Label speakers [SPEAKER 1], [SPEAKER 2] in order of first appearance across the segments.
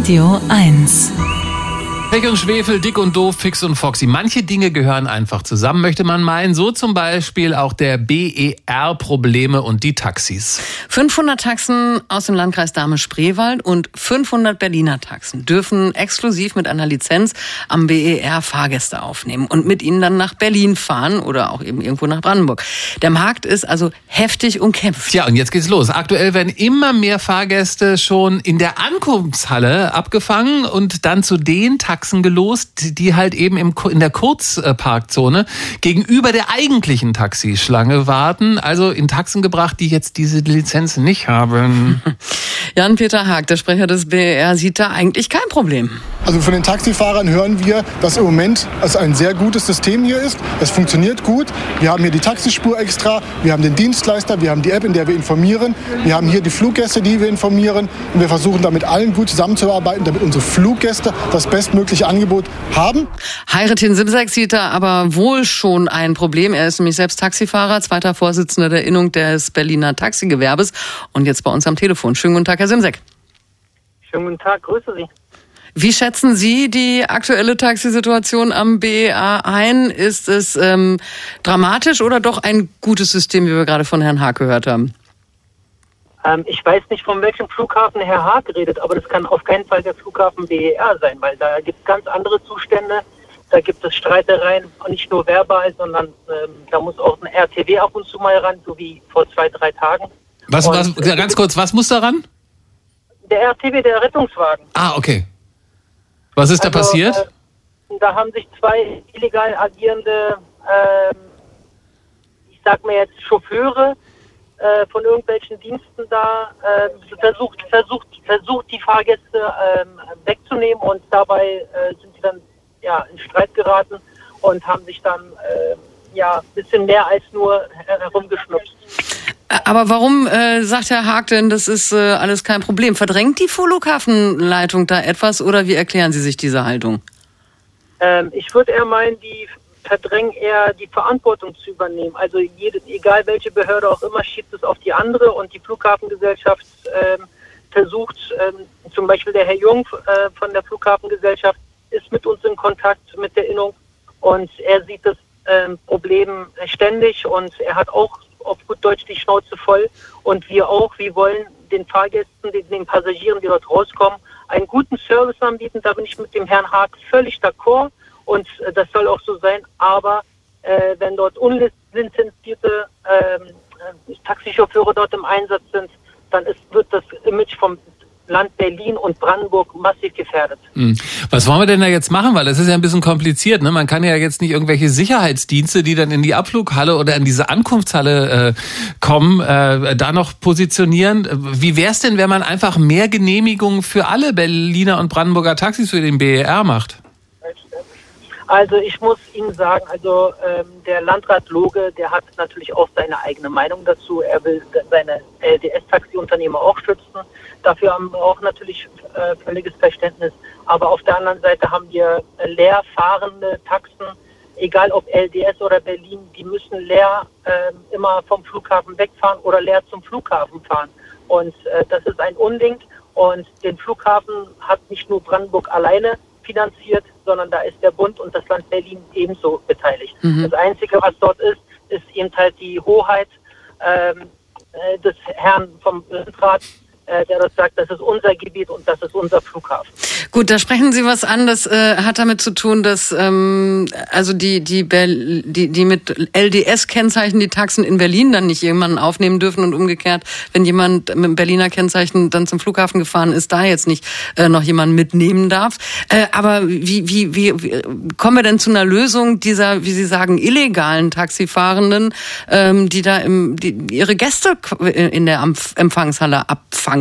[SPEAKER 1] Radio 1.
[SPEAKER 2] Pech und Schwefel, dick und doof, fix und foxy. Manche Dinge gehören einfach zusammen, möchte man meinen. So zum Beispiel auch der BER-Probleme und die Taxis.
[SPEAKER 3] 500 Taxen aus dem Landkreis Dahme-Spreewald und 500 Berliner Taxen dürfen exklusiv mit einer Lizenz am BER Fahrgäste aufnehmen und mit ihnen dann nach Berlin fahren oder auch eben irgendwo nach Brandenburg. Der Markt ist also heftig umkämpft.
[SPEAKER 2] Tja, und jetzt geht's los. Aktuell werden immer mehr Fahrgäste schon in der Ankunftshalle abgefangen und dann zu den Taxen gelost, die halt eben in der Kurzparkzone gegenüber der eigentlichen Taxischlange warten. Also in Taxen gebracht, die jetzt diese Lizenz nicht haben.
[SPEAKER 3] Jan-Peter Haag, der Sprecher des BER, sieht da eigentlich kein Problem.
[SPEAKER 4] Also von den Taxifahrern hören wir, dass im Moment es ein sehr gutes System hier ist. Es funktioniert gut. Wir haben hier die Taxispur extra, wir haben den Dienstleister, wir haben die App, in der wir informieren. Wir haben hier die Fluggäste, die wir informieren. Und wir versuchen da mit allen gut zusammenzuarbeiten, damit unsere Fluggäste das bestmögliche Angebot haben.
[SPEAKER 3] Hayrettin Simsek sieht da aber wohl schon ein Problem. Er ist nämlich selbst Taxifahrer, zweiter Vorsitzender der Innung des Berliner Taxigewerbes und jetzt bei uns am Telefon. Schönen guten Tag, Herr Simsek.
[SPEAKER 5] Schönen guten Tag, grüße Sie.
[SPEAKER 3] Wie schätzen Sie die aktuelle Taxisituation am BER ein? Ist es dramatisch oder doch ein gutes System, wie wir gerade von Herrn Haag gehört haben?
[SPEAKER 5] Ich weiß nicht, von welchem Flughafen Herr Haag redet, aber das kann auf keinen Fall der Flughafen BER sein, weil da gibt es ganz andere Zustände. Da gibt es Streitereien, nicht nur verbal, sondern da muss auch ein RTW ab und zu mal ran, so wie vor 2-3 Tagen.
[SPEAKER 2] Ganz kurz, was muss da ran?
[SPEAKER 5] Der RTW, der Rettungswagen.
[SPEAKER 2] Ah, okay. Was ist da passiert?
[SPEAKER 5] Da haben sich zwei illegal agierende, ich sag mal jetzt Chauffeure von irgendwelchen Diensten da versucht die Fahrgäste wegzunehmen und dabei sind sie dann in Streit geraten und haben sich dann ein bisschen mehr als nur herumgeschnupst.
[SPEAKER 3] Aber warum sagt Herr Haag denn, das ist alles kein Problem? Verdrängt die Flughafenleitung da etwas oder wie erklären Sie sich diese Haltung?
[SPEAKER 5] Ich würde eher meinen, die verdrängen eher die Verantwortung zu übernehmen. Also egal welche Behörde auch immer, schiebt es auf die andere und die Flughafengesellschaft versucht, zum Beispiel der Herr Jung von der Flughafengesellschaft ist mit uns in Kontakt mit der Innung und er sieht das Problem ständig und er hat auch auf gut Deutsch die Schnauze voll und wir wollen den Fahrgästen, den Passagieren, die dort rauskommen, einen guten Service anbieten. Da bin ich mit dem Herrn Haag völlig d'accord und das soll auch so sein, aber wenn dort unlizenzierte Taxichauffeure dort im Einsatz sind, dann wird das Image vom Land Berlin und Brandenburg massiv gefährdet.
[SPEAKER 2] Was wollen wir denn da jetzt machen? Weil das ist ja ein bisschen kompliziert. Ne? Man kann ja jetzt nicht irgendwelche Sicherheitsdienste, die dann in die Abflughalle oder in diese Ankunftshalle kommen, da noch positionieren. Wie wäre es denn, wenn man einfach mehr Genehmigungen für alle Berliner und Brandenburger Taxis für den BER macht?
[SPEAKER 5] Also ich muss Ihnen sagen, der Landrat Loge, der hat natürlich auch seine eigene Meinung dazu. Er will seine LDS-Taxiunternehmer auch schützen. Dafür haben wir auch natürlich völliges Verständnis. Aber auf der anderen Seite haben wir leer fahrende Taxen, egal ob LDS oder Berlin, die müssen leer immer vom Flughafen wegfahren oder leer zum Flughafen fahren. Und das ist ein Unding. Und den Flughafen hat nicht nur Brandenburg alleine finanziert, sondern da ist der Bund und das Land Berlin ebenso beteiligt. Das Einzige, was dort ist eben halt die Hoheit des Herrn vom Landrat, der dort sagt, das ist unser Gebiet und das ist unser Flughafen.
[SPEAKER 3] Gut, da sprechen Sie was an, das hat damit zu tun, dass die mit LDS-Kennzeichen die Taxen in Berlin dann nicht jemanden aufnehmen dürfen und umgekehrt, wenn jemand mit einem Berliner Kennzeichen dann zum Flughafen gefahren ist, da jetzt nicht noch jemanden mitnehmen darf. Aber wie kommen wir denn zu einer Lösung dieser, wie Sie sagen, illegalen Taxifahrenden, die da ihre Gäste in der Empfangshalle abfangen?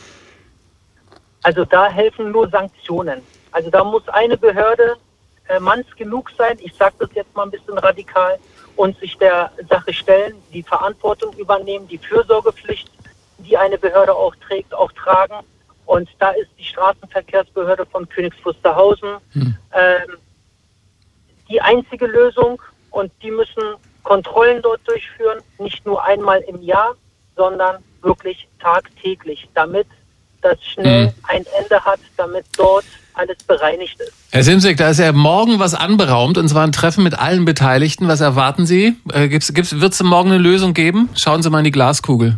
[SPEAKER 5] Also da helfen nur Sanktionen. Also da muss eine Behörde manns genug sein, ich sage das jetzt mal ein bisschen radikal, und sich der Sache stellen, die Verantwortung übernehmen, die Fürsorgepflicht, die eine Behörde auch trägt, auch tragen. Und da ist die Straßenverkehrsbehörde von Königs Wusterhausen die einzige Lösung und die müssen Kontrollen dort durchführen, nicht nur einmal im Jahr, sondern wirklich tagtäglich, damit das schnell ein Ende hat, damit dort alles bereinigt ist.
[SPEAKER 2] Herr Simsek, da ist ja morgen was anberaumt, und zwar ein Treffen mit allen Beteiligten. Was erwarten Sie? Wird es morgen eine Lösung geben? Schauen Sie mal in die Glaskugel.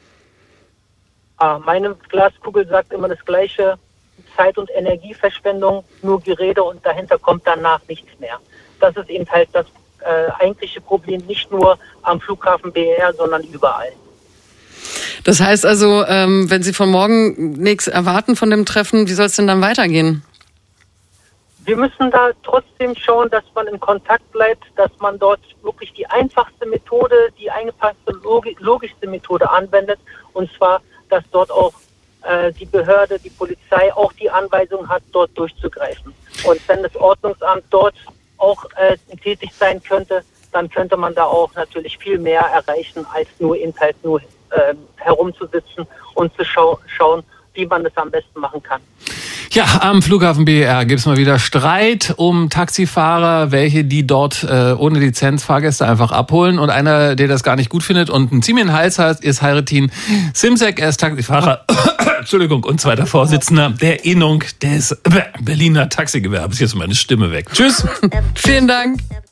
[SPEAKER 5] Meine Glaskugel sagt immer das Gleiche: Zeit- und Energieverschwendung, nur Gerede, und dahinter kommt danach nichts mehr. Das ist eben halt das eigentliche Problem, nicht nur am Flughafen BER, sondern überall.
[SPEAKER 3] Das heißt also, wenn Sie von morgen nichts erwarten von dem Treffen, wie soll es denn dann weitergehen?
[SPEAKER 5] Wir müssen da trotzdem schauen, dass man in Kontakt bleibt, dass man dort wirklich die einfachste Methode, die eingepasste, logischste Methode anwendet. Und zwar, dass dort auch die Behörde, die Polizei auch die Anweisung hat, dort durchzugreifen. Und wenn das Ordnungsamt dort auch tätig sein könnte, dann könnte man da auch natürlich viel mehr erreichen, als nur herumzusitzen und zu schauen, wie man das am besten machen kann.
[SPEAKER 2] Ja, am Flughafen BER gibt es mal wieder Streit um Taxifahrer, die dort ohne Lizenz Fahrgäste einfach abholen. Und einer, der das gar nicht gut findet und ein ziemlich in den Hals hat, ist Hayrettin Simsek. Er ist Taxifahrer Entschuldigung, und zweiter Vorsitzender der Innung des Berliner Taxigewerbes. Jetzt ist meine Stimme weg. Tschüss.
[SPEAKER 3] Vielen Dank.